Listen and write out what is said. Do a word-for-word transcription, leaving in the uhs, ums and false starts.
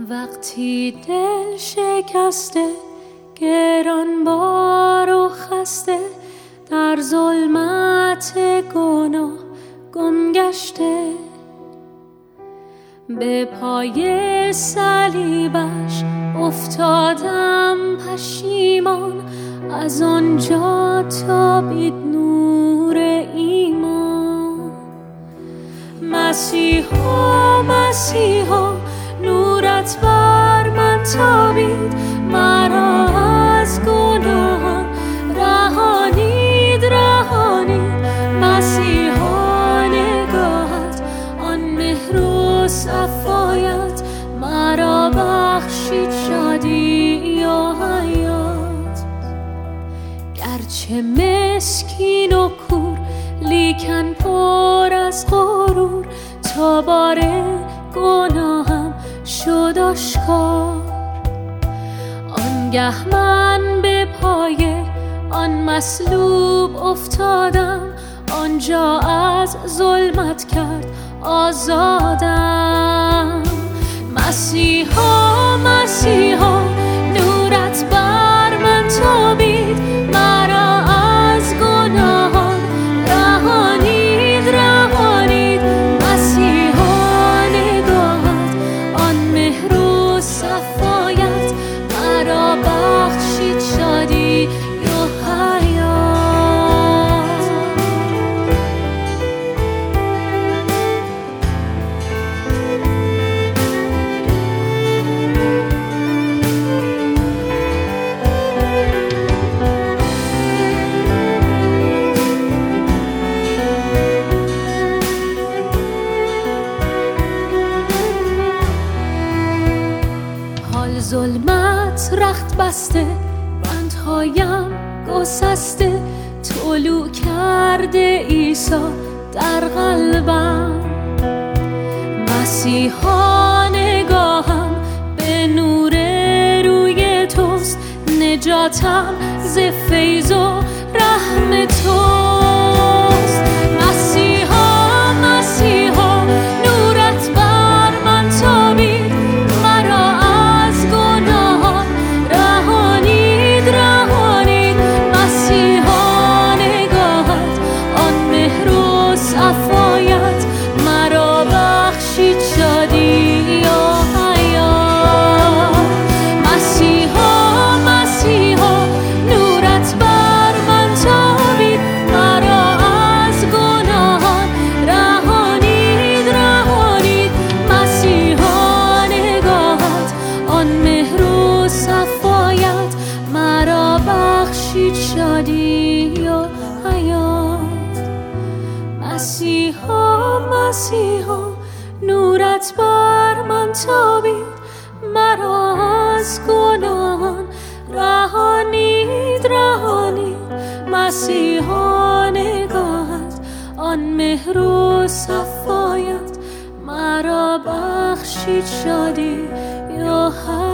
وقتی دل شکسته، گرانبار و خسته، در ظلمت گناه گم گشته، به پای صلیبش افتادم پشیمان، از آنجا تابید نور ایمان. مسیحا مسیحا نورت بر من تابید، مرا از گناهان رهانید رهانید. مسیحا نگاهت آن مهر و صفایت، مرا بخشید شادی یا حیات. گرچه مسکین و کور، لیکن پر از غرور، تا بار گناهم شد آشکار. آنگه من به پای آن مصلوب افتادم، آنجا از ظلمت کرد آزادم. مسیحا مسیحا نورت بر من تابید، مرا از گناهان رهانید رهانید. مسیحا نگاهت آن مهر و صفایت، مرا بخشید شادی یا حیات. حال ظلمت رخت بسته، بندهایم گسسته، طلوع کرده عیسی در قلبم. مسیحا نگاهم به نور روی توست، نجاتم ز فیض و رحم توست. مسیحا مسیحا نورت بر من تابید، مرا از گناهان رهانید رهانید. مسیحا نگاهت آن مهر و صفایت، مرا بخشید شادی یا حیات. مسیحا مسیحا نورت بر من تابید، مرا از گناهان رهانید رهانید. مسیحا نگاهت آن مهر و صفایت، مرا بخشید شادی یا حیات. مسیحا مسیحا نورت بر من تابید، مرا از گناهان رهانید رهانید. مسیحا نگاهت آن مهر و صفایت، مرا بخشید شادی یا حیات.